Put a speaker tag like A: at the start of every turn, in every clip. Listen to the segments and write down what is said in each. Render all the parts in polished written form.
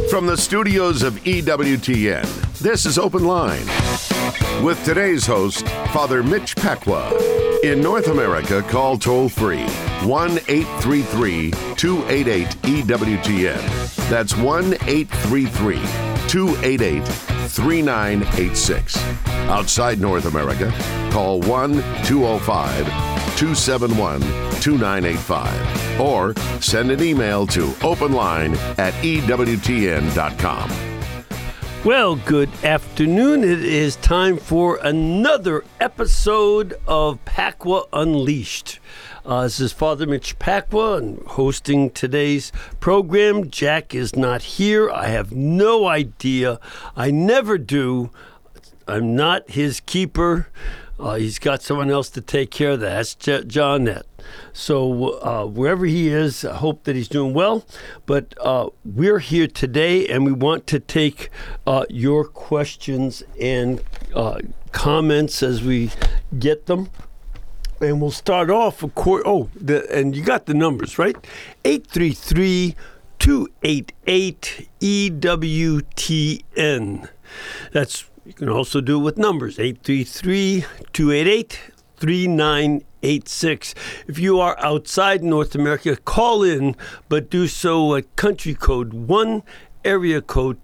A: From the studios of EWTN, this is Open Line. With today's host, Father Mitch Pacwa. In North America, call toll-free 1-833-288-EWTN. That's 1-833-288-3986. Outside North America, call 1-205-271-2985. Or send an email to openline@ewtn.com.
B: Well, good afternoon. It is time for another episode of Pacwa Unleashed. This is Father Mitch Pacwa and hosting today's program. Jack is not here. I have no idea. I never do. I'm not his keeper. He's got someone else to take care of that. That's Johnette. So wherever he is, I hope that he's doing well. But we're here today, and we want to take your questions and comments as we get them. And we'll start off, of course. And you got the numbers, right? 833-288-EWTN. You can also do it with numbers, 833-288-3986. If you are outside North America, call in, but do so at country code 1, area code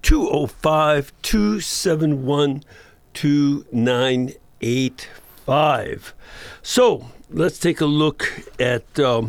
B: 205-271-2985. So let's take a look at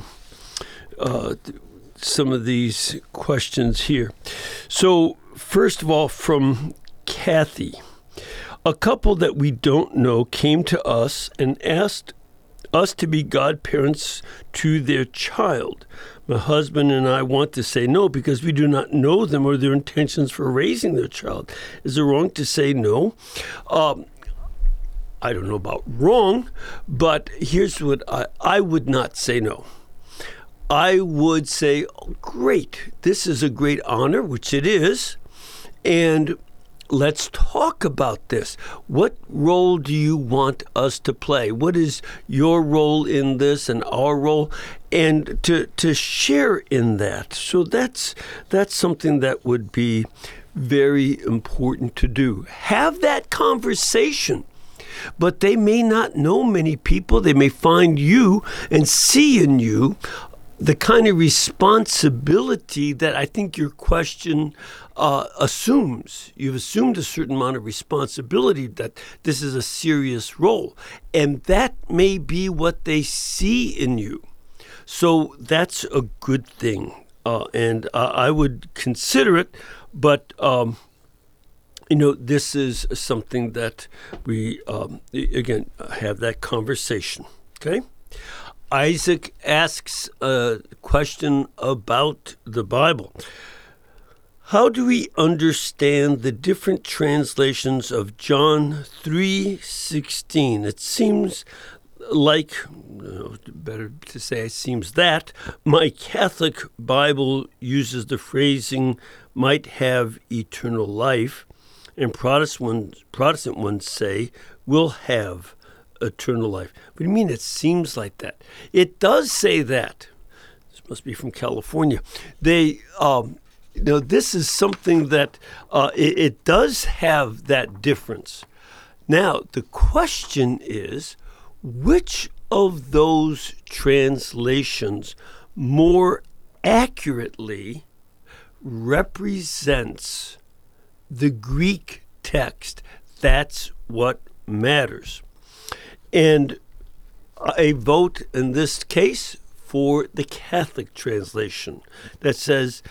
B: some of these questions here. So first of all, from Kathy. A couple that we don't know came to us and asked us to be godparents to their child. My husband and I want to say no because we do not know them or their intentions for raising their child. Is it wrong to say no? I don't know about wrong, but here's what I would not say no. I would say, oh, great, this is a great honor, which it is, and let's talk about this. What role do you want us to play? What is your role in this and our role? And to share in that. So that's something that would be very important to do. Have that conversation. But they may not know many people. They may find you and see in you the kind of responsibility that I think your question assumes. You've assumed a certain amount of responsibility that this is a serious role. And that may be what they see in you. So that's a good thing. And I would consider it. But, this is something that we, again, have that conversation. Okay? Isaac asks a question about the Bible. How do we understand the different translations of John 3:16? It seems like, better to say it seems that, my Catholic Bible uses the phrasing, might have eternal life, and Protestant ones say, will have eternal life. What do you mean it seems like that? It does say that. This must be from California. They, this is something that it does have that difference. Now, the question is, which of those translations more accurately represents the Greek text? That's what matters. And a vote in this case for the Catholic translation that says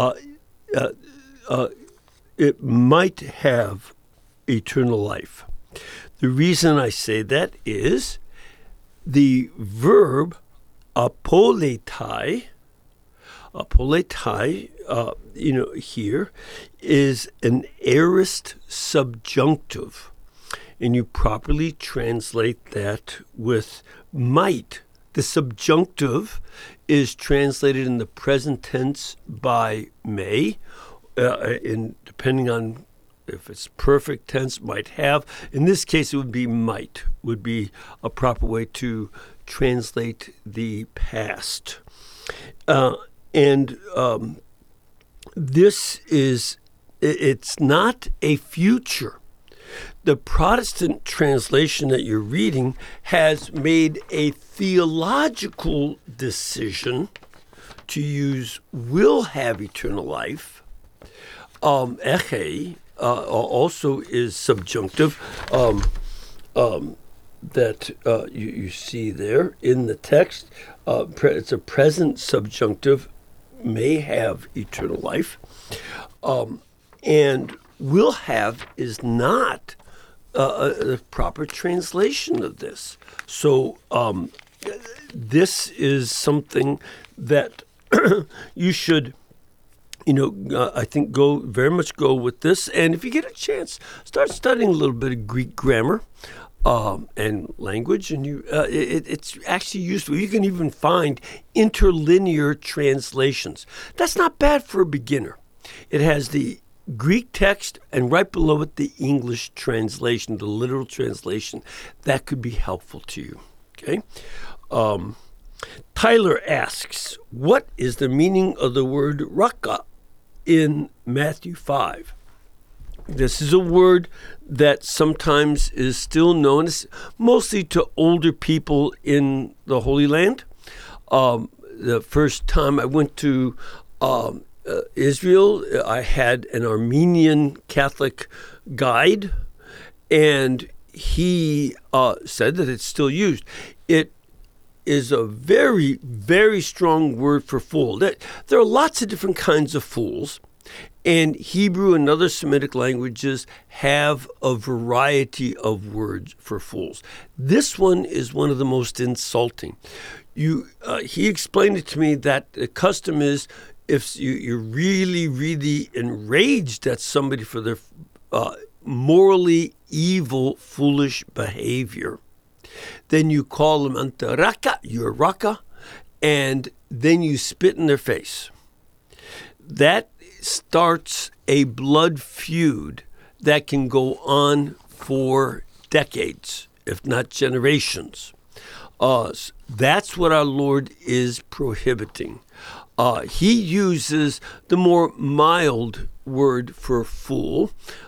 B: it might have eternal life. The reason I say that is the verb apoletai, here is an aorist subjunctive. And you properly translate that with might. The subjunctive is translated in the present tense by may, depending on if it's perfect tense, might have. In this case, it would be might, would be a proper way to translate the past. This is It's not a future. The Protestant translation that you're reading has made a theological decision to use will have eternal life. Eche also is subjunctive that you see there in the text. It's a present subjunctive, may have eternal life. And will have is not a proper translation of this. So this is something that you should, I think very much go with this. And if you get a chance, start studying a little bit of Greek grammar and language, and it's actually useful. You can even find interlinear translations. That's not bad for a beginner. It has the Greek text and right below it the English translation, the literal translation. That could be helpful to you. Okay. Tyler asks, what is the meaning of the word raka in Matthew 5? This is a word that sometimes is still known as mostly to older people in the Holy Land. The first time I went to Israel, I had an Armenian Catholic guide, and he said that it's still used. It is a very, very strong word for fool. There are lots of different kinds of fools, and Hebrew and other Semitic languages have a variety of words for fools. This one is one of the most insulting. He explained it to me that the custom is if you're really, really enraged at somebody for their morally evil, foolish behavior, then you call them anta raka, you're raka, and then you spit in their face. That starts a blood feud that can go on for decades, if not generations. That's what our Lord is prohibiting. He uses the more mild word for fool,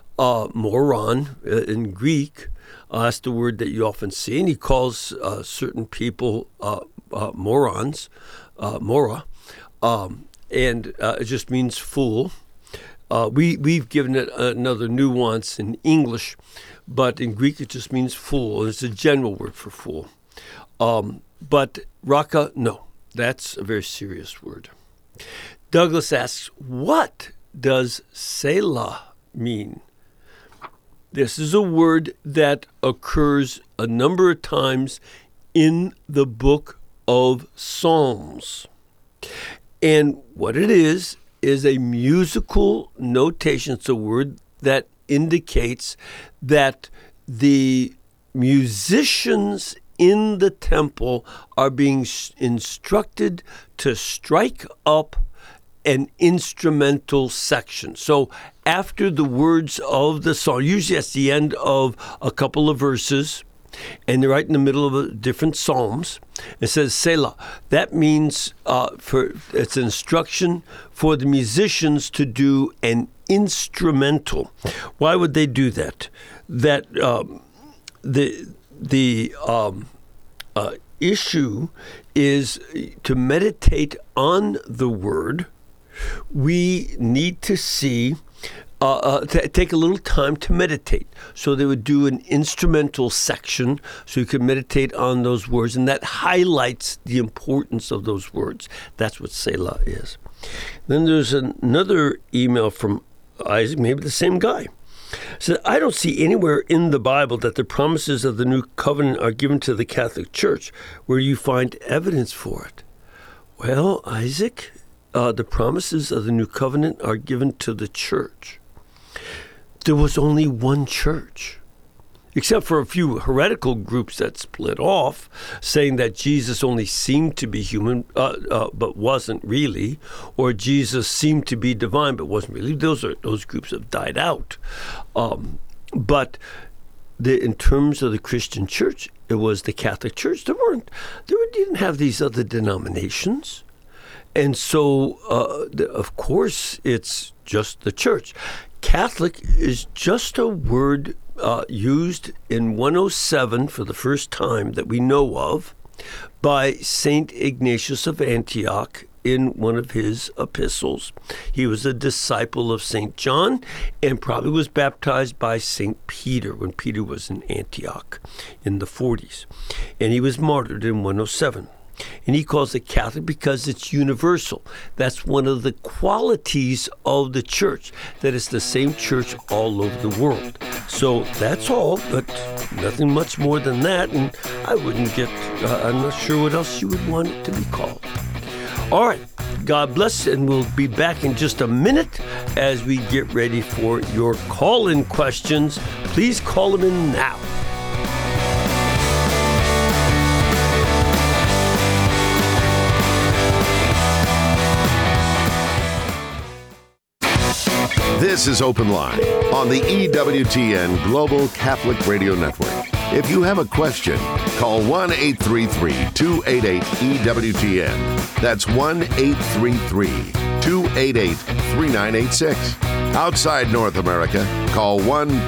B: moron in Greek. That's the word that you often see, and he calls certain people morons, mora, and it just means fool. We've given it another nuance in English, but in Greek it just means fool. It's a general word for fool. But raka, no, that's a very serious word. Douglas asks, what does Selah mean? This is a word that occurs a number of times in the book of Psalms. And what it is a musical notation. It's a word that indicates that the musicians in the temple are being instructed to strike up an instrumental section. So after the words of the song, usually that's the end of a couple of verses, and they're right in the middle of different psalms. It says Selah. That means it's an instruction for the musicians to do an instrumental. Why would they do that? That the issue is to meditate on the word. We need to see, take a little time to meditate. So they would do an instrumental section so you could meditate on those words, and that highlights the importance of those words. That's what Selah is. Then there's another email from Isaac, maybe the same guy. Said, I don't see anywhere in the Bible that the promises of the new covenant are given to the Catholic Church. Where do you find evidence for it? Well, Isaac, the promises of the new covenant are given to the church. There was only one church, except for a few heretical groups that split off, saying that Jesus only seemed to be human, but wasn't really, or Jesus seemed to be divine, but wasn't really. Those groups have died out. But in terms of the Christian church, it was the Catholic Church. They didn't have these other denominations. And so, of course, it's just the church. Catholic is just a word used in 107 for the first time that we know of by St. Ignatius of Antioch in one of his epistles. He was a disciple of St. John and probably was baptized by St. Peter when Peter was in Antioch in the 40s. And he was martyred in 107. And he calls it Catholic because it's universal. That's one of the qualities of the church, that it's the same church all over the world. So that's all, but nothing much more than that. And I wouldn't get, I'm not sure what else you would want it to be called. All right, God bless, and we'll be back in just a minute as we get ready for your call-in questions. Please call them in now.
A: This is Open Line on the EWTN Global Catholic Radio Network. If you have a question, call 1-833-288-EWTN. That's 1-833-288-3986. Outside North America, call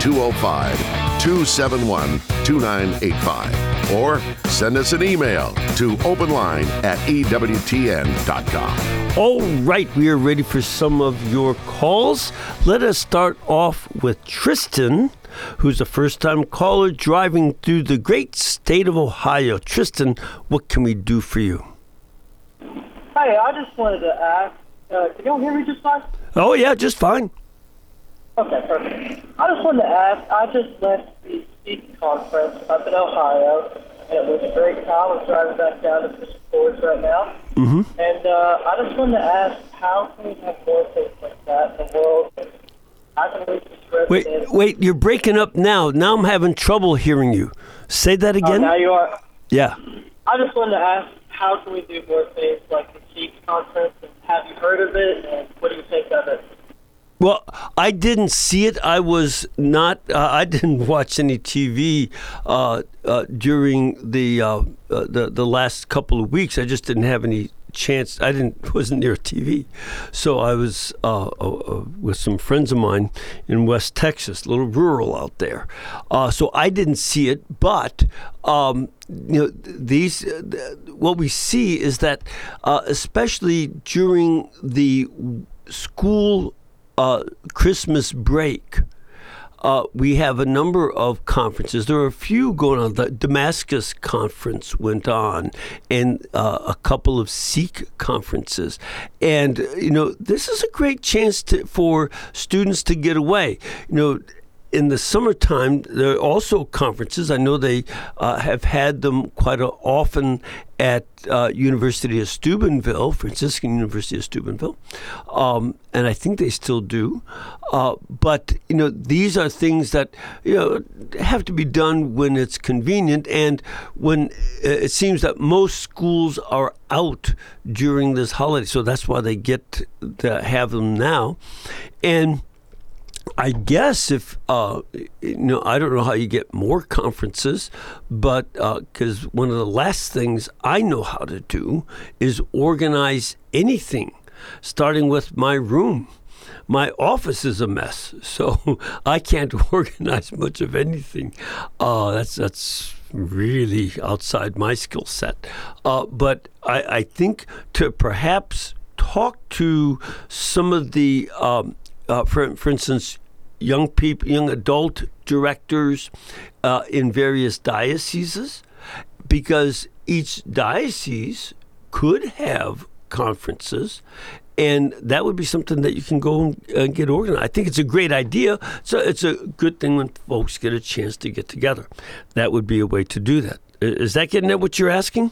A: 1-205-271-2985. Or send us an email to openline@EWTN.com.
B: All right, we are ready for some of your calls. Let us start off with Tristan, who's a first-time caller driving through the great state of Ohio. Tristan, what can we do for you?
C: Hey, I just wanted to ask, can y'all hear me just fine?
B: Oh, yeah, just fine.
C: Okay, perfect. I just wanted to ask, I just left the SPEAK conference up in Ohio, and it was a great time. I'm driving back down to Fisher Forge right now. Mm-hmm. And I just wanted to ask, how can we have more things like that in the world? How can we just
B: Wait, you're breaking up now. Now I'm having trouble hearing you. Say that again?
C: Now you are?
B: Yeah.
C: I just wanted to ask, how can we do more things like the SPEAK conference? And have you heard of it, and what do you think of it?
B: Well, I didn't see it. I was not. I didn't watch any TV during the last couple of weeks. I just didn't have any chance. Wasn't near TV, so I was with some friends of mine in West Texas, a little rural out there. So I didn't see it, but what we see is that especially during the school Christmas break, we have a number of conferences. There are a few going on. The Damascus conference went on, and a couple of Sikh conferences. And, this is a great chance for students to get away. In the summertime, there are also conferences. I know they have had them quite often at University of Steubenville, Franciscan University of Steubenville, and I think they still do. But these are things that have to be done when it's convenient, and when it seems that most schools are out during this holiday, so that's why they get to have them now. And I guess if, I don't know how you get more conferences, but because one of the last things I know how to do is organize anything, starting with my room. My office is a mess, so I can't organize much of anything. That's really outside my skill set. But I think to perhaps talk to some of the for instance, young adult directors in various dioceses, because each diocese could have conferences, and that would be something that you can go and get organized. I think it's a great idea. So it's a good thing when folks get a chance to get together. That would be a way to do that. Is that getting at what you're asking?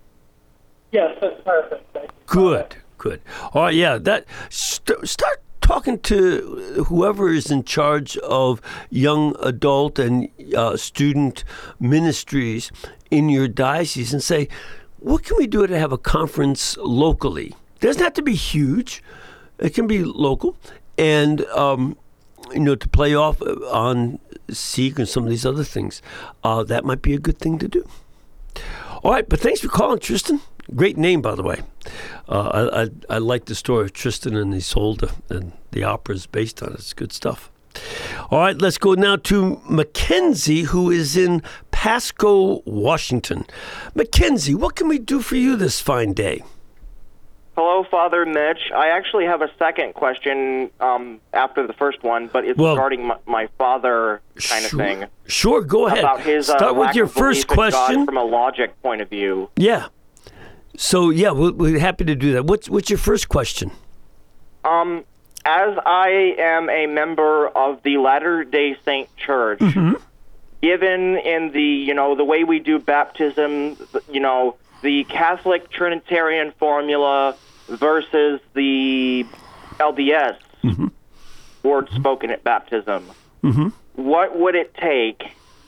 C: Yes, that's perfect.
B: Good. All right, yeah. Start talking to whoever is in charge of young adult and student ministries in your diocese and say, what can we do to have a conference locally? It doesn't have to be huge. It can be local. And, to play off on Sikh and some of these other things, that might be a good thing to do. All right, but thanks for calling, Tristan. Great name, by the way. I like the story of Tristan and Isolde, and the opera is based on it. It's good stuff. All right, let's go now to Mackenzie, who is in Pasco, Washington. Mackenzie, what can we do for you this fine day?
D: Hello, Father Mitch. I actually have a second question after the first one, but it's regarding my father kind of thing.
B: Sure, go ahead.
D: About his
B: Start with your first question.
D: God from a logic point of view.
B: Yeah. So, yeah, we're happy to do that. What's your first question?
D: As I am a member of the Latter-day Saint Church, given in the way we do baptism, the Catholic Trinitarian formula versus the LDS word spoken at baptism, what would it take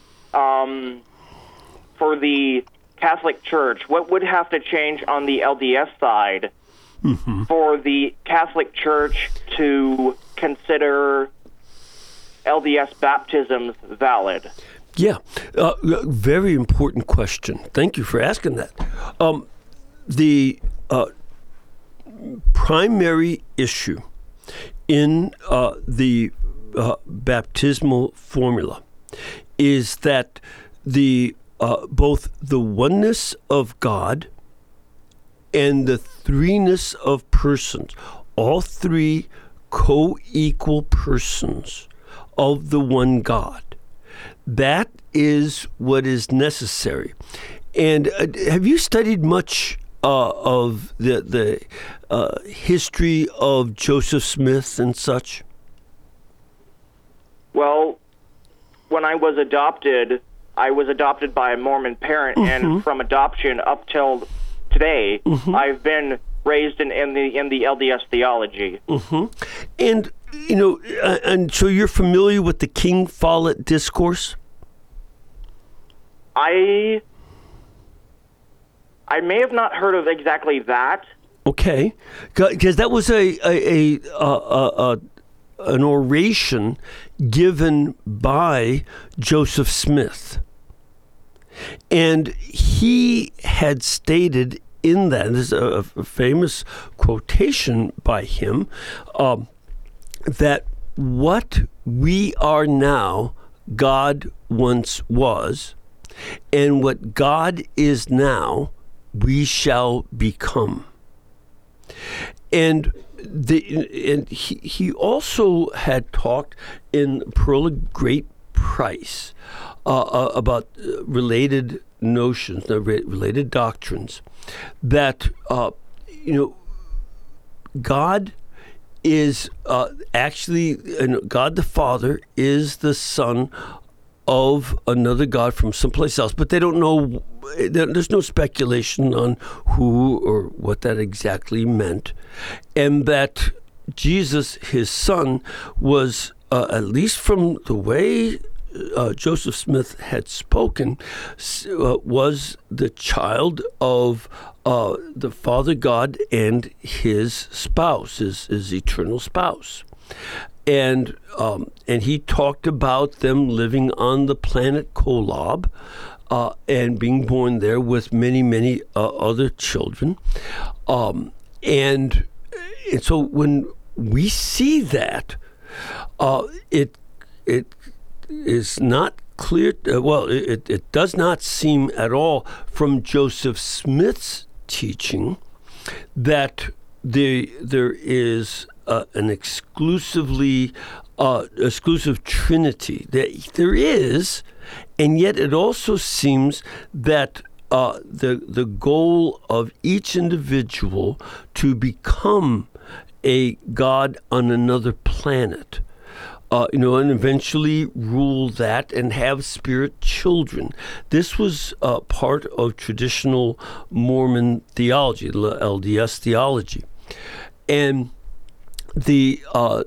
D: for the Catholic Church? What would have to change on the LDS side for the Catholic Church to consider LDS baptisms valid?
B: Yeah, very important question. Thank you for asking that. The primary issue in the baptismal formula is that the both the oneness of God and the threeness of persons, all three co-equal persons of the one God. That is what is necessary. And have you studied much of the history of Joseph Smith and such?
D: Well, when I was adopted by a Mormon parent, and from adoption up till today, I've been raised in the LDS theology.
B: And and so you're familiar with the King Follett Discourse?
D: I may have not heard of exactly that.
B: Okay, because that was an oration given by Joseph Smith, and he had stated in that, this is a famous quotation by him, that what we are now, God once was, and what God is now, we shall become. And he also had talked in Pearl of Great Price about related notions, related doctrines, that God is actually, God the Father is the Son of another God from someplace else, but they don't know. There's no speculation on who or what that exactly meant, and that Jesus, his son, was at least from the way Joseph Smith had spoken, was the child of the Father God and his spouse, his eternal spouse. And he talked about them living on the planet Kolob and being born there with many other children. And so when we see that, it is not clear. It does not seem at all from Joseph Smith's teaching that there is an exclusive Trinity. There is, and yet it also seems that the goal of each individual to become a God on another planet, and eventually rule that and have spirit children. This was part of traditional Mormon theology, LDS theology. And the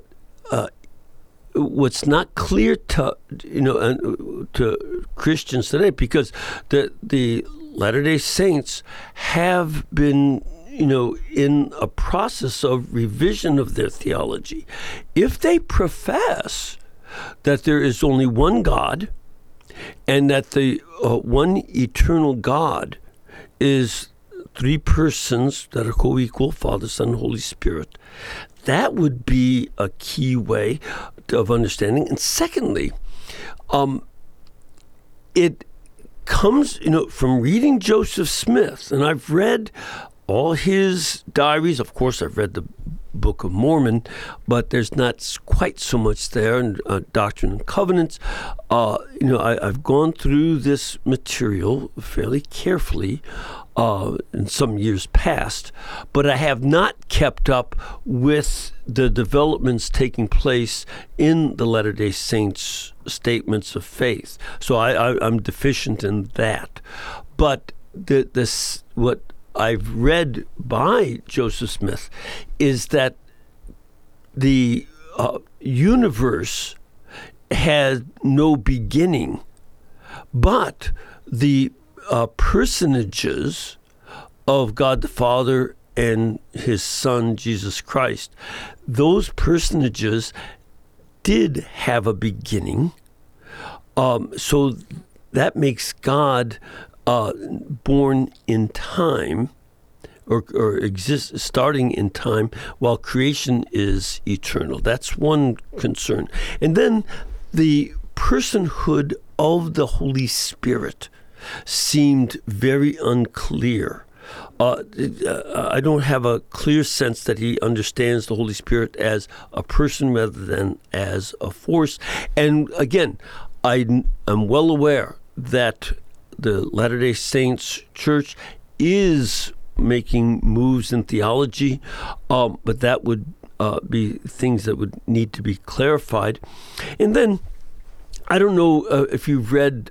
B: what's not clear to to Christians today, because the Latter-day Saints have been in a process of revision of their theology. If they profess that there is only one God and that the one eternal God is three persons that are co-equal, Father, Son, Holy Spirit. That would be a key way of understanding. And secondly, it comes, from reading Joseph Smith, and I've read all his diaries. Of course, I've read the Book of Mormon, but there's not quite so much there in Doctrine and Covenants. I've gone through this material fairly carefully in some years past, but I have not kept up with the developments taking place in the Latter-day Saints statements of faith. So I'm deficient in that. But what I've read by Joseph Smith is that the universe had no beginning, but the personages of God the Father and his Son, Jesus Christ, those personages did have a beginning. So that makes God born in time, or exists starting in time, while creation is eternal. That's one concern. And then the personhood of the Holy Spirit seemed very unclear. I don't have a clear sense that he understands the Holy Spirit as a person rather than as a force. And again, I'm well aware that the Latter-day Saints Church is making moves in theology, but that would be things that would need to be clarified. And then, I don't know if you've read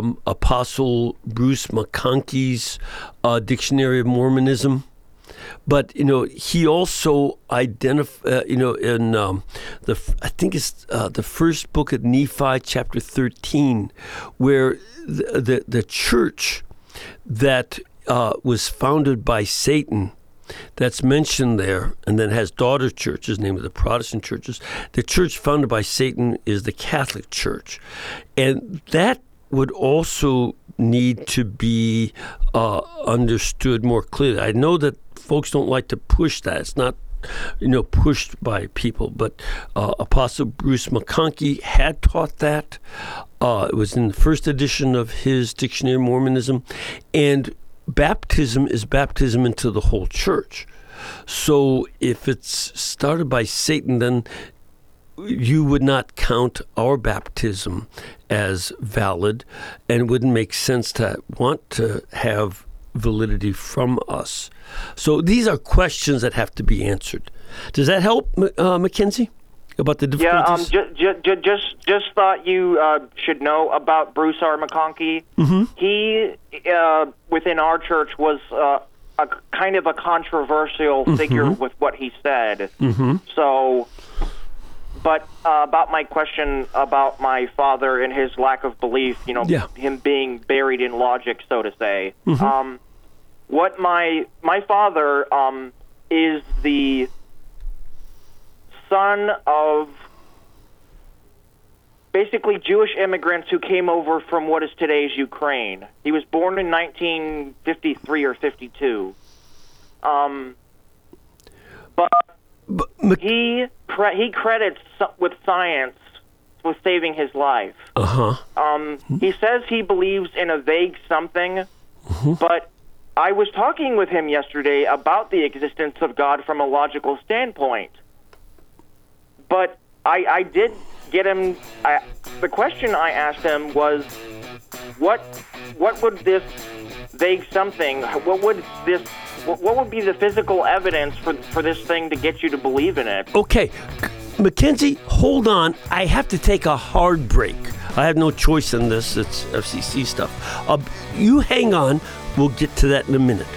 B: Apostle Bruce McConkie's Dictionary of Mormonism, but he also identified, in I think it's the first book of Nephi, chapter 13, where the church that was founded by Satan, that's mentioned there, and then has daughter churches, named the Protestant churches. The church founded by Satan is the Catholic Church, and that would also need to be understood more clearly. I know that folks don't like to push that. It's not pushed by people, but Apostle Bruce McConkie had taught that. It was in the first edition of his Dictionary of Mormonism, and baptism is baptism into the whole church. So if it's started by Satan, then you would not count our baptism as valid, and it wouldn't make sense to want to have validity from us. So these are questions that have to be answered. Does that help, Mackenzie, about the difficulties?
D: Yeah, just thought you should know about Bruce R. McConkie. Mm-hmm. He, within our church, was a kind of a controversial figure with what he said. Mm-hmm. So, but about my question about my father and his lack of belief, him being buried in logic, so to say. Mm-hmm. What my father is the son of basically Jewish immigrants who came over from what is today's Ukraine. He was born in 1953 or 52. But he credits with science with saving his life. He says he believes in a vague something, but I was talking with him yesterday about the existence of God from a logical standpoint. But I did get him. The question I asked him was, what would this vague something? What would be the physical evidence for this thing to get you to believe in it?
B: Okay, Mackenzie, hold on. I have to take a hard break. I have no choice in this. It's FCC stuff. You hang on. We'll get to that in a minute.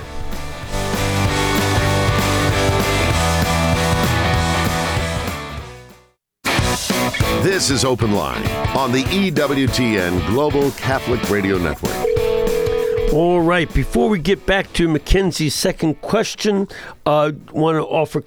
A: This is Open Line on the EWTN Global Catholic Radio Network.
B: All right, before we get back to Mackenzie's second question, I want to offer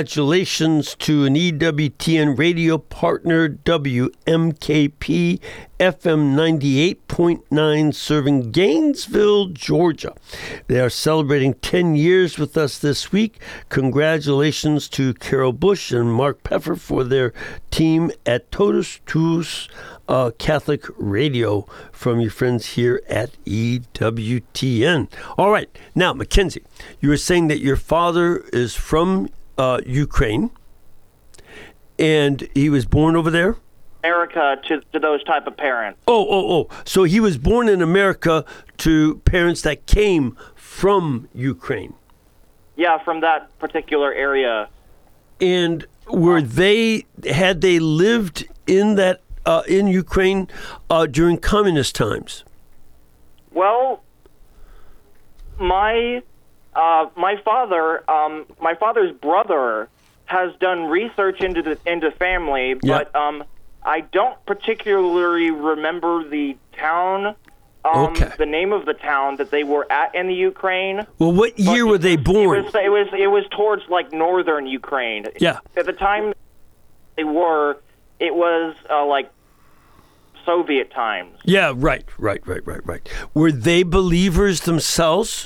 B: congratulations to an EWTN radio partner, WMKP FM 98.9, serving Gainesville, Georgia. They are celebrating 10 years with us this week. Congratulations to Carol Bush and Mark Peffer for their team at Totus Tuus Catholic Radio from your friends here at EWTN. All right. Now, Mackenzie, you were saying that your father is from Ukraine, and he was born over there?
D: America to those type of parents.
B: Oh. So he was born in America to parents that came from Ukraine.
D: Yeah, from that particular area.
B: And had they lived in that in Ukraine during communist times?
D: Well, my father's brother has done research into family, but I don't particularly remember the town, the name of the town that they were at in the Ukraine.
B: Well, what year were they born?
D: It was towards like northern Ukraine.
B: Yeah.
D: At the time they were, it was like Soviet times.
B: Yeah, right. Were they believers themselves?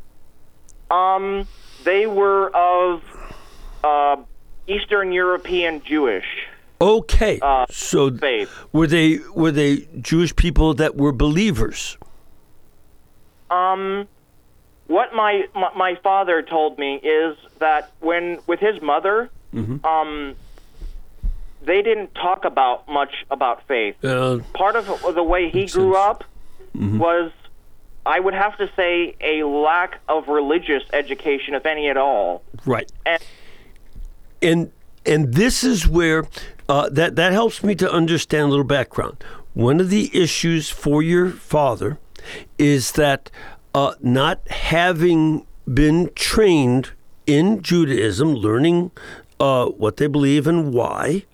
D: They were of Eastern European Jewish.
B: Okay, so
D: faith.
B: Were they Jewish people that were believers?
D: What my father told me is that with his mother, they didn't talk much about faith. Part of the way he grew up was, I would have to say, a lack of religious education, if any at all.
B: Right. And this is where that helps me to understand a little background. One of the issues for your father is that not having been trained in Judaism, learning what they believe and why,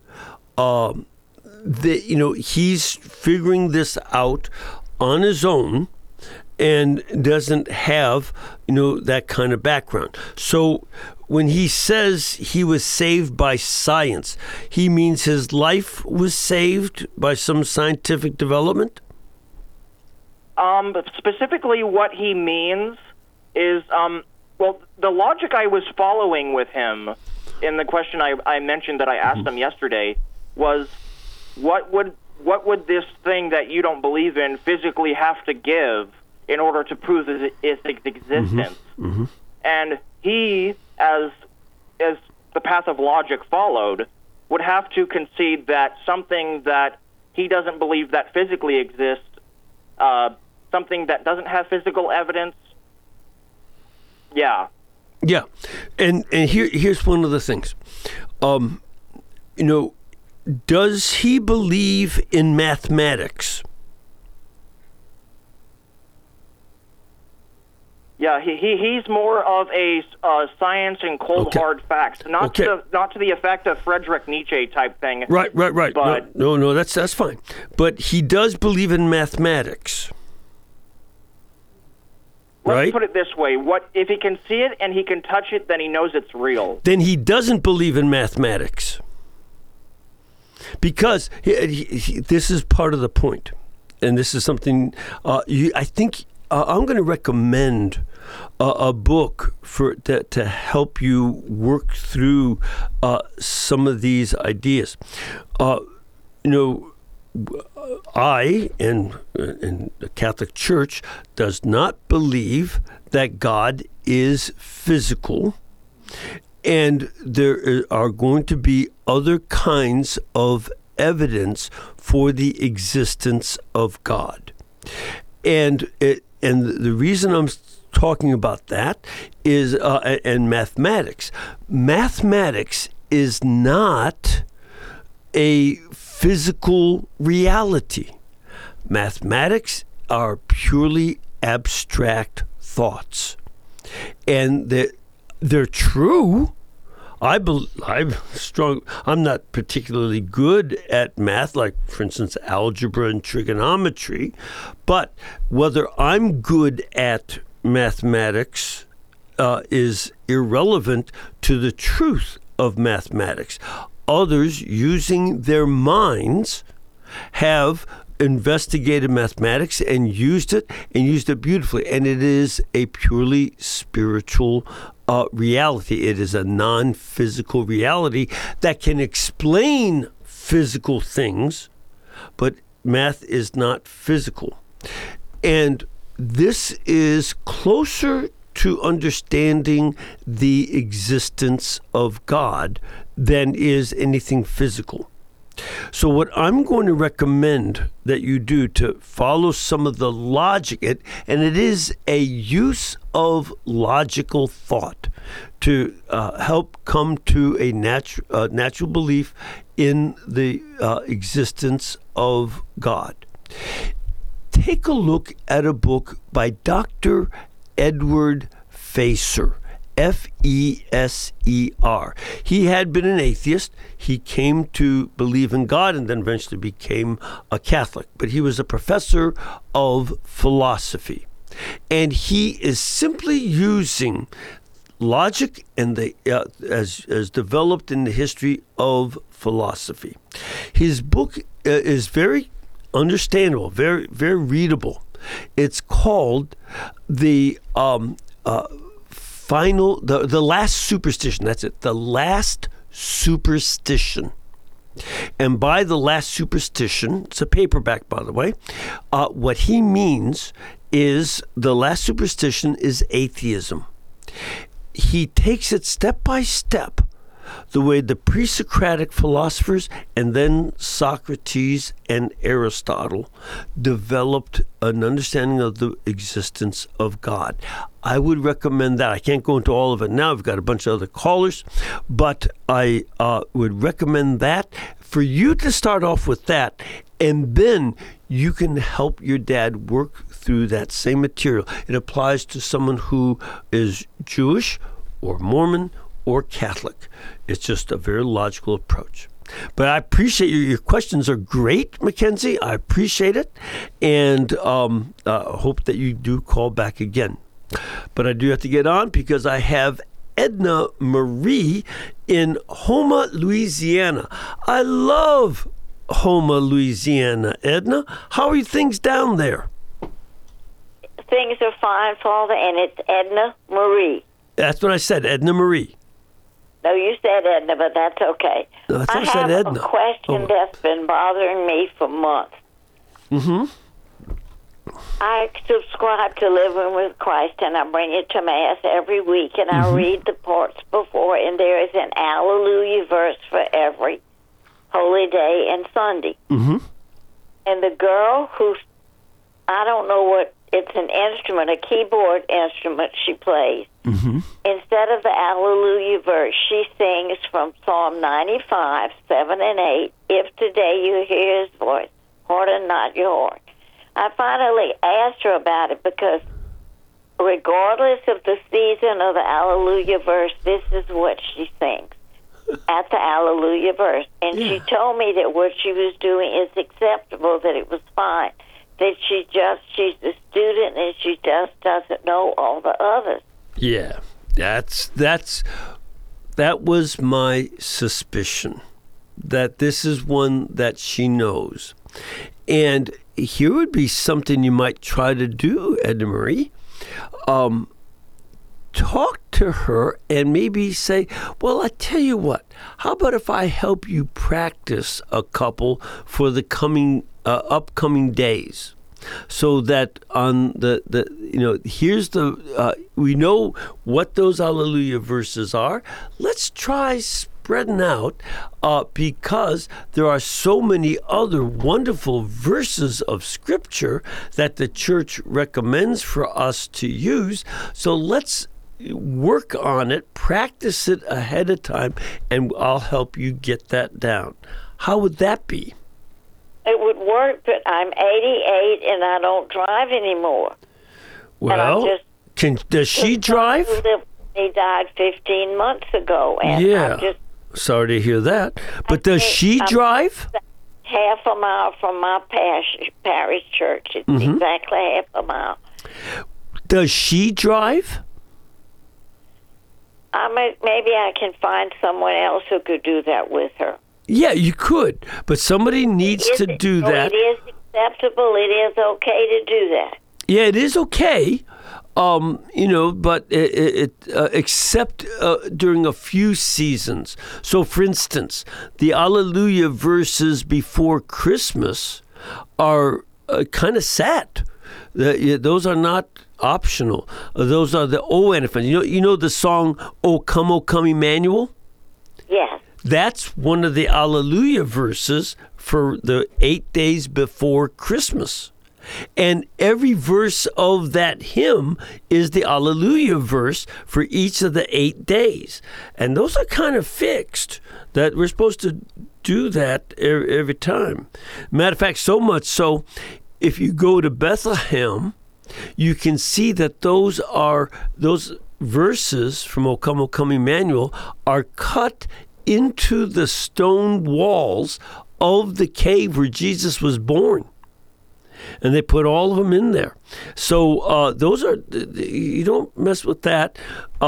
B: he's figuring this out on his own and doesn't have, that kind of background. So when he says he was saved by science, he means his life was saved by some scientific development?
D: But specifically what he means is, the logic I was following with him in the question I mentioned that I asked him yesterday was, what would this thing that you don't believe in physically have to give in order to prove its existence? And he, as the path of logic followed, would have to concede that something that he doesn't believe that physically exists, something that doesn't have physical evidence, yeah.
B: And here's one of the things. Does he believe in mathematics?
D: Yeah, he's more of a science and cold hard facts, not to the effect of Friedrich Nietzsche type thing.
B: Right.
D: But
B: No, that's fine. But he does believe in mathematics.
D: Let's put it this way: if he can see it and he can touch it, then he knows it's real.
B: Then he doesn't believe in mathematics, because this is part of the point, and this is something I think. I'm going to recommend a book to help you work through some of these ideas. I and the Catholic Church does not believe that God is physical, and there are going to be other kinds of evidence for the existence of God, and the reason I'm talking about that is, and mathematics. Mathematics is not a physical reality. Mathematics are purely abstract thoughts. And they're true. I'm not particularly good at math, like, for instance, algebra and trigonometry, but whether I'm good at mathematics is irrelevant to the truth of mathematics. Others, using their minds, have investigated mathematics and used it beautifully. And it is a purely spiritual reality. It is a non-physical reality that can explain physical things, but math is not physical. And this is closer to understanding the existence of God than is anything physical. So what I'm going to recommend that you do to follow some of the logic, and it is a use of logical thought to help come to a natural belief in the existence of God. Take a look at a book by Dr. Edward Feser. Feser. He had been an atheist. He came to believe in God and then eventually became a Catholic. But he was a professor of philosophy. And he is simply using logic and as developed in the history of philosophy. His book is very understandable, very, very readable. It's called The Last Superstition. That's it. The Last Superstition. And by The Last Superstition, it's a paperback, by the way, what he means is the last superstition is atheism. He takes it step by step, the way the pre-Socratic philosophers and then Socrates and Aristotle developed an understanding of the existence of God. I would recommend that. I can't go into all of it now. I've got a bunch of other callers, but I would recommend that for you to start off with that, and then you can help your dad work through that same material. It applies to someone who is Jewish or Mormon or Catholic. It's just a very logical approach. But I appreciate your questions are great, Mackenzie. I appreciate it, and hope that you do call back again. But I do have to get on because I have Edna Marie in Houma, Louisiana. I love Houma, Louisiana. Edna, how are things down there?
E: Things are fine, Father, and it's Edna Marie.
B: That's what I said, Edna Marie.
E: No, you said Edna, but that's okay.
B: No, I
E: have
B: Edna.
E: A question that's been bothering me for months.
B: Mm-hmm.
E: I subscribe to Living with Christ, and I bring it to Mass every week, and I read the parts before, and there is an Alleluia verse for every holy day and Sunday.
B: Mm-hmm.
E: And the girl who, I don't know what, it's an instrument, a keyboard instrument she plays.
B: Mm-hmm.
E: Instead of the Alleluia verse, she sings from Psalm 95, 7 and 8, if today you hear his voice, harden not your heart. I finally asked her about it because regardless of the season of the Alleluia verse, this is what she sings at the Alleluia verse. And she told me that what she was doing is acceptable, that it was fine, that she's a student and she just doesn't know all the others.
B: Yeah, that was my suspicion, that this is one that she knows. And here would be something you might try to do, Edna Marie. Talk to her and maybe say, well, I tell you what, how about if I help you practice a couple for the upcoming days? So that on here's we know what those Alleluia verses are. Let's try spreading out because there are so many other wonderful verses of Scripture that the church recommends for us to use. So let's work on it, practice it ahead of time, and I'll help you get that down. How would that be?
E: It would work, but I'm 88 and I don't drive anymore.
B: Well, does she drive?
E: He died 15 months ago. And
B: yeah. Sorry to hear that. But does she drive?
E: Half a mile from my parish church. It's exactly half a mile.
B: Does she drive?
E: Maybe I can find someone else who could do that with her.
B: Yeah, you could, but somebody needs to do that.
E: It is acceptable. It is okay to do that.
B: Yeah, it is okay. But except during a few seasons. So, for instance, the Alleluia verses before Christmas are kind of sad. Those are not optional. Those are the O antiphons. You know the song O Come, Emmanuel?
E: Yes.
B: That's one of the Alleluia verses for the 8 days before Christmas. And every verse of that hymn is the Alleluia verse for each of the 8 days. And those are kind of fixed, that we're supposed to do that every time. Matter of fact, so much so, if you go to Bethlehem, you can see that those verses from O Come, Emmanuel are cut into the stone walls of the cave where Jesus was born. And they put all of them in there. So those are, you don't mess with that.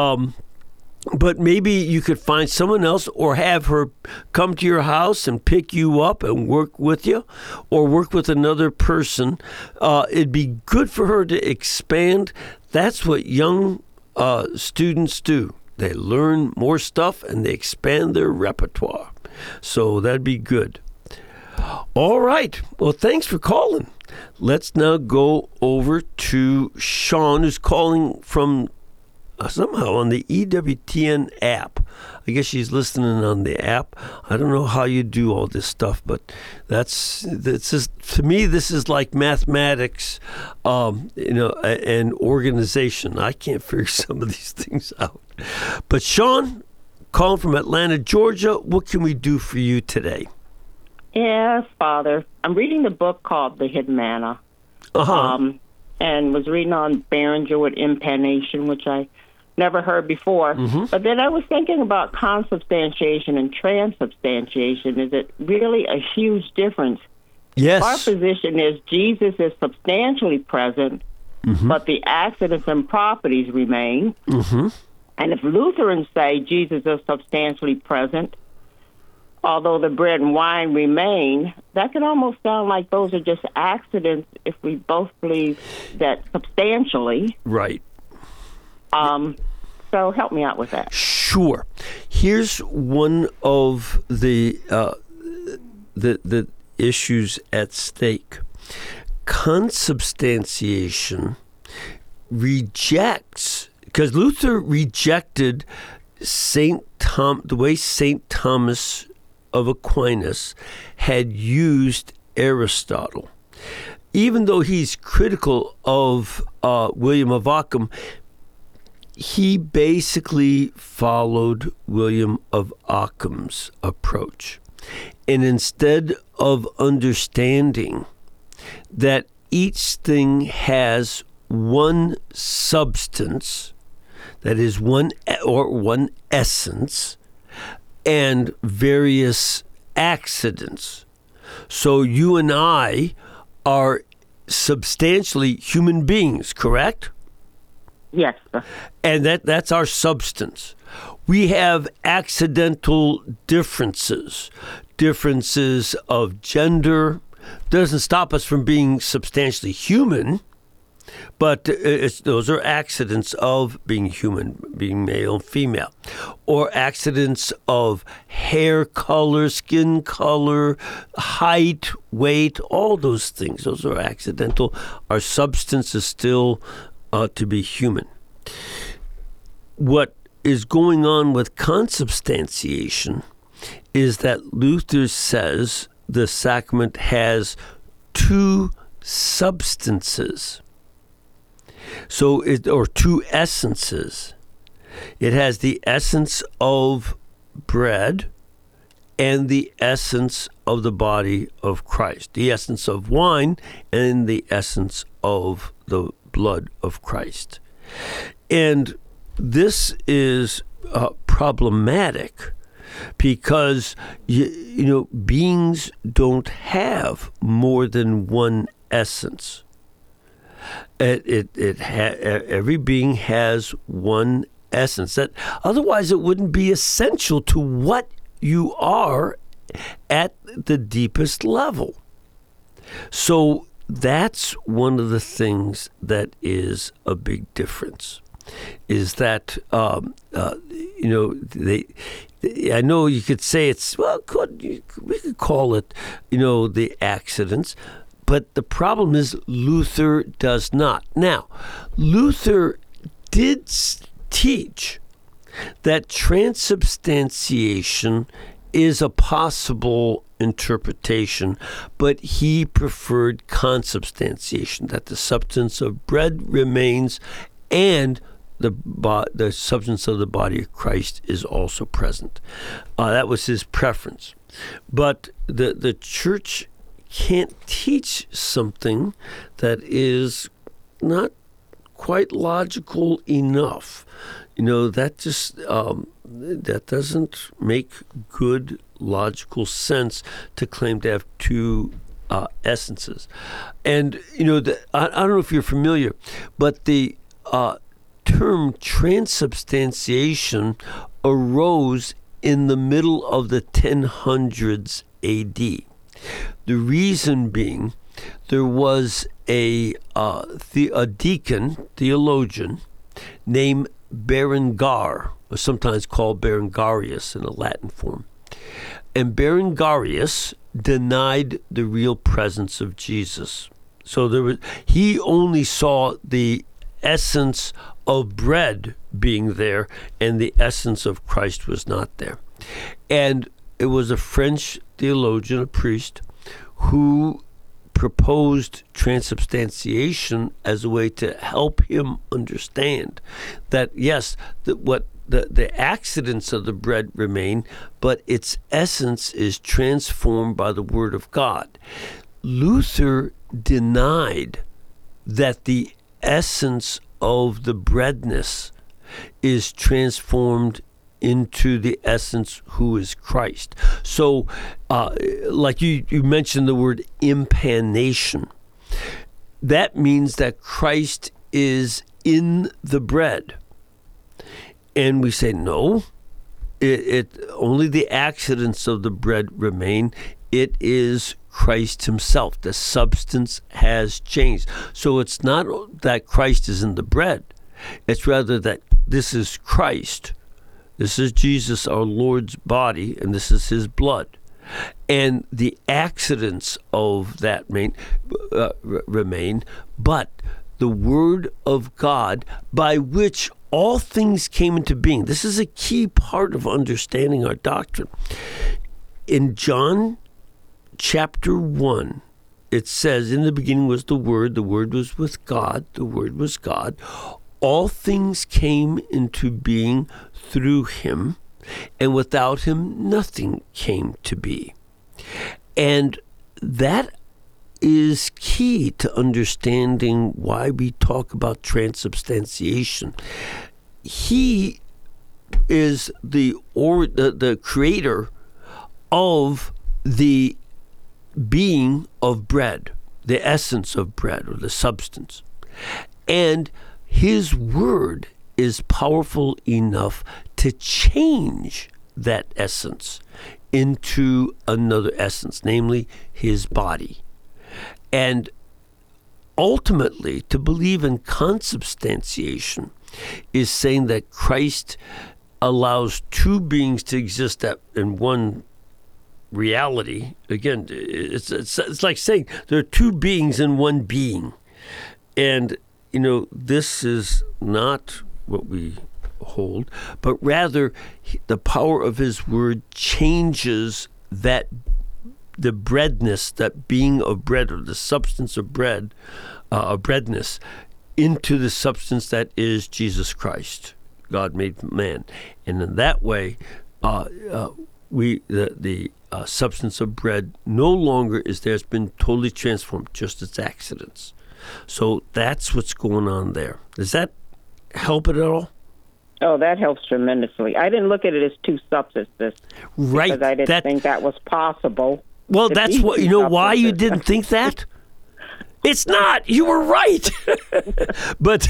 B: But maybe you could find someone else or have her come to your house and pick you up and work with you, or work with another person. It'd be good for her to expand. That's what young students do. They learn more stuff and they expand their repertoire. So that'd be good. All right. Well, thanks for calling. Let's now go over to Sean, who's calling from somehow on the EWTN app. I guess she's listening on the app. I don't know how you do all this stuff, but that's just, to me, this is like mathematics, and organization. I can't figure some of these things out. But Sean, calling from Atlanta, Georgia, what can we do for you today?
F: Yes, Father. I'm reading the book called The Hidden Manna. And was reading on Behringer with impanation, which I never heard before. Mm-hmm. But then I was thinking about consubstantiation and transubstantiation. Is it really a huge difference?
B: Yes.
F: Our position is Jesus is substantially present, mm-hmm. but the accidents and properties remain. Mm-hmm. And if Lutherans say Jesus is substantially present, although the bread and wine remain, that can almost sound like those are just accidents if we both believe that substantially.
B: Right.
F: So help me out with that.
B: Sure. Here's one of the issues at stake. Consubstantiation rejects, because Luther rejected the way St. Thomas of Aquinas had used Aristotle. Even though he's critical of William of Ockham, he basically followed William of Ockham's approach. And instead of understanding that each thing has one substance, that is one essence, and various accidents. So you and I are substantially human beings, correct?
F: Yes, sir.
B: And that's our substance. We have accidental differences of gender. Doesn't stop us from being substantially human, but those are accidents of being human, being male and female, or accidents of hair color, skin color, height, weight, all those things. Those are accidental. Our substance is still to be human. What is going on with consubstantiation is that Luther says the sacrament has two substances. Or two essences. It has the essence of bread and the essence of the body of Christ, the essence of wine and the essence of the blood of Christ. And this is problematic because beings don't have more than one essence. Every being has one essence. That otherwise it wouldn't be essential to what you are at the deepest level. So that's one of the things that is a big difference, is that, I know you could say we could call it, the accidents, but the problem is Luther does not. Now, Luther did teach that transubstantiation is a possible interpretation, but he preferred consubstantiation, that the substance of bread remains and the substance of the body of Christ is also present. That was his preference. But the church can't teach something that is not quite logical enough. That just that doesn't make good logical sense to claim to have two essences. And I don't know if you're familiar, but the term transubstantiation arose in the middle of the 1000s AD. The reason being, there was a theologian named Berengar, or sometimes called Berengarius in a Latin form. And Berengarius denied the real presence of Jesus. So he only saw the essence of bread being there, and the essence of Christ was not there. And it was a French theologian, a priest, who proposed transubstantiation as a way to help him understand that, yes, the accidents of the bread remain, but its essence is transformed by the Word of God. Luther denied that the essence of the breadness is transformed into the essence who is Christ. So, like you mentioned the word impanation. That means that Christ is in the bread. And we say, no, it only the accidents of the bread remain. It is Christ himself. The substance has changed. So it's not that Christ is in the bread. It's rather that this is Christ. This is Jesus, our Lord's body, and this is his blood. And the accidents of that remain, but the Word of God, by which all things came into being. This is a key part of understanding our doctrine. In John chapter 1, it says, in the beginning was the Word was with God, the Word was God. All things came into being through him, and without him nothing came to be. And that is key to understanding why we talk about transubstantiation. He is the creator of the being of bread, the essence of bread, or the substance. And his word is powerful enough to change that essence into another essence, namely his body. And ultimately, to believe in consubstantiation is saying that Christ allows two beings to exist in one reality. Again, it's like saying there are two beings in one being. And this is not what we hold, but rather the power of his word changes that the breadness, that being of bread, or the substance of bread, breadness, into the substance that is Jesus Christ, God made man. And in that way, the substance of bread no longer is there. It's been totally transformed, just its accidents. So that's what's going on there. Does that help it at all?
F: Oh, that helps tremendously. I didn't look at it as two substances.
B: Right.
F: Because I didn't think that was possible.
B: Well, that's what, why you didn't think that? It's not. You were right. But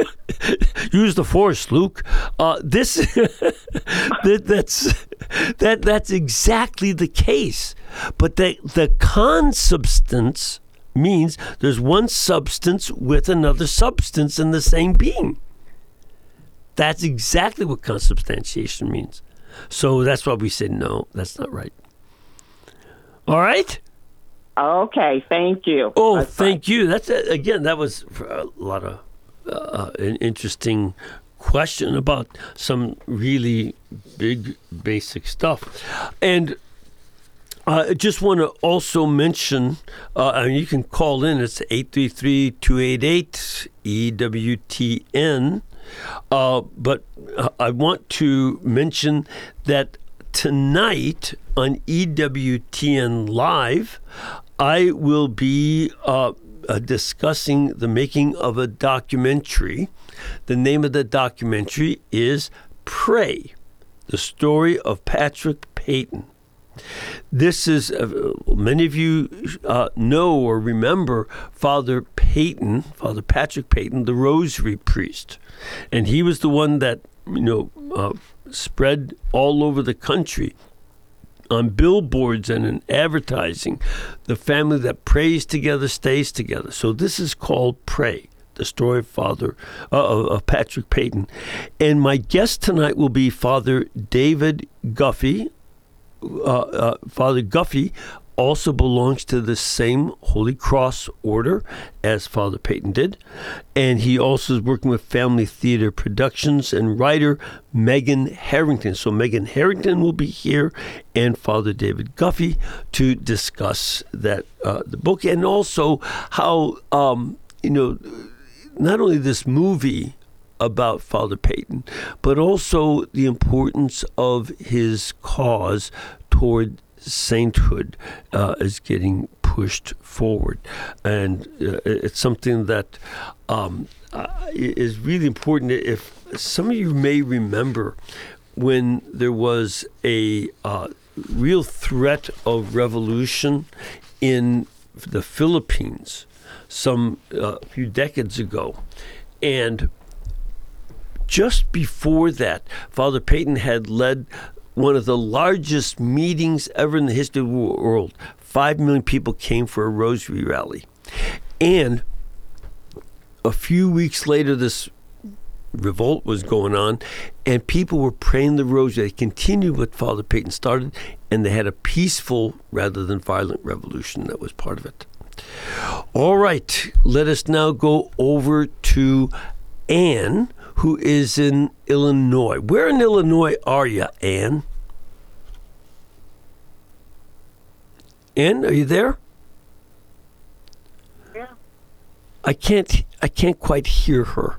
B: use the force, Luke. That's exactly the case. But the consubstance means there's one substance with another substance in the same being. That's exactly what consubstantiation means. So that's why we say, no, that's not right. All right?
F: Okay, thank you.
B: Oh,
F: That's
B: thank you. That's again, that was a lot of an interesting question about some really big, basic stuff. And I just want to also mention, you can call in. It's 833-288-EWTN. But I want to mention that tonight on EWTN Live, I will be discussing the making of a documentary. The name of the documentary is Pray, the story of Patrick Peyton. This is, many of you know or remember Father Patrick Peyton, the Rosary priest. And he was the one that, spread all over the country on billboards and in advertising, the family that prays together stays together. So this is called Pray, the story of Patrick Peyton. And my guest tonight will be Father David Guffey. Father Guffey also belongs to the same Holy Cross order as Father Peyton did. And he also is working with Family Theater Productions and writer Megan Harrington. So Megan Harrington will be here and Father David Guffey to discuss that the book, and also how, not only this movie about Father Peyton, but also the importance of his cause toward sainthood is getting pushed forward. And it's something that is really important. If some of you may remember when there was a real threat of revolution in the Philippines some few decades ago, and just before that, Father Peyton had led one of the largest meetings ever in the history of the world. 5 million people came for a rosary rally. And a few weeks later, this revolt was going on, and people were praying the rosary. They continued what Father Peyton started, and they had a peaceful rather than violent revolution that was part of it. All right, let us now go over to Anne, who is in Illinois. Where in Illinois are you, Anne? Anne, are you there?
G: Yeah.
B: I can't quite hear her.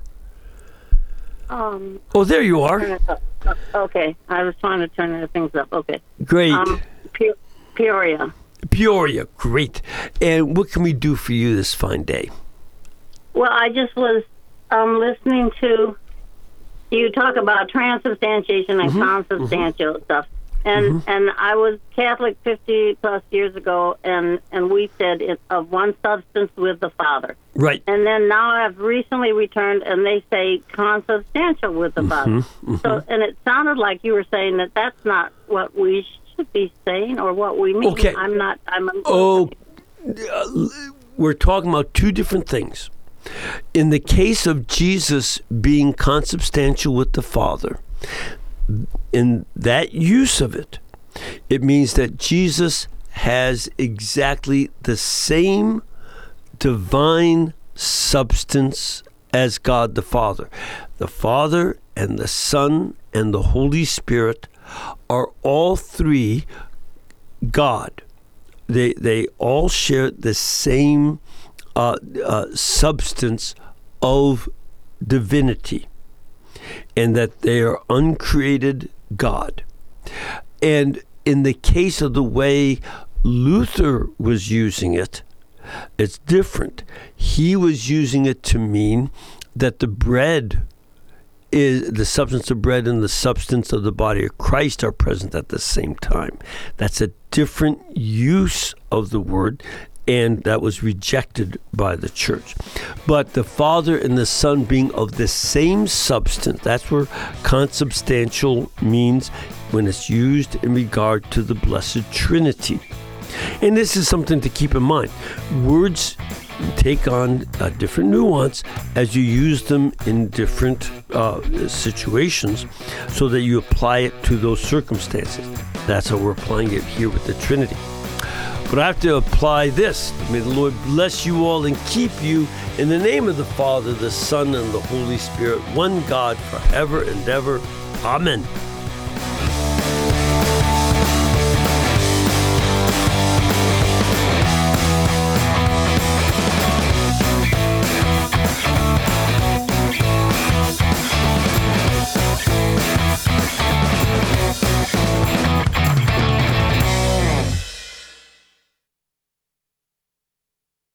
B: Oh, there you are.
G: Okay, I was trying to turn the things up. Okay.
B: Great.
G: Peoria.
B: Peoria, great. And what can we do for you this fine day?
G: Well, I just was listening to you talk about transubstantiation and consubstantial stuff. And and I was Catholic 50 plus years ago, and we said it's of one substance with the Father.
B: Right.
G: And then now I've recently returned, and they say consubstantial with the Father. So, and it sounded like you were saying that that's not what we should be saying or what we mean.
B: Okay. We're talking about two different things. In the case of Jesus being consubstantial with the Father, in that use of it, it means that Jesus has exactly the same divine substance as God the Father. The Father and the Son and the Holy Spirit are all three God. They all share the same substance of divinity, and that they are uncreated God. And in the case of the way Luther was using it, it's different. He was using it to mean that the bread is the substance of bread and the substance of the body of Christ are present at the same time. That's a different use of the word, and that was rejected by the church. But the Father and the Son being of the same substance, that's where consubstantial means when it's used in regard to the Blessed Trinity. And this is something to keep in mind. Words take on a different nuance as you use them in different situations so that you apply it to those circumstances. That's how we're applying it here with the Trinity. But I have to apply this. May the Lord bless you all and keep you in the name of the Father, the Son, and the Holy Spirit, one God forever and ever. Amen.